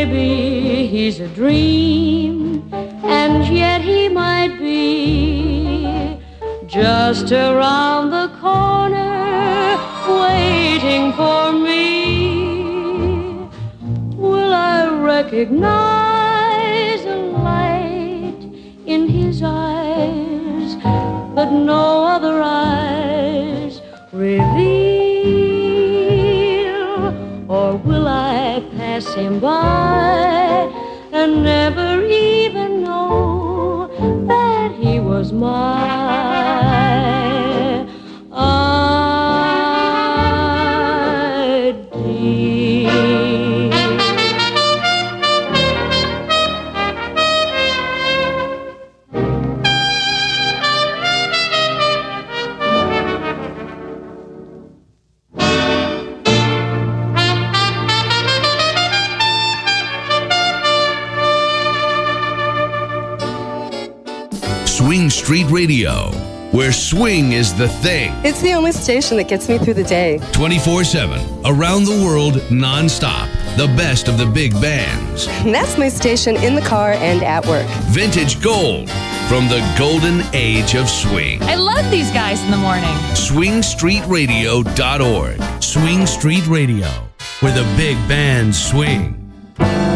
maybe he's a dream, and yet he might be just around the corner, waiting for me. Will I recognize a light in his eyes that no other eyes reveal? Or will I pass him by and never even know that he was my ideal? Swing Street Radio, where swing is the thing. It's the only station that gets me through the day. 24/7, around the world, non-stop. The best of the big bands. And that's my station in the car and at work. Vintage Gold, from the golden age of swing. I love these guys in the morning. SwingStreetRadio.org. Swing Street Radio, where the big bands swing.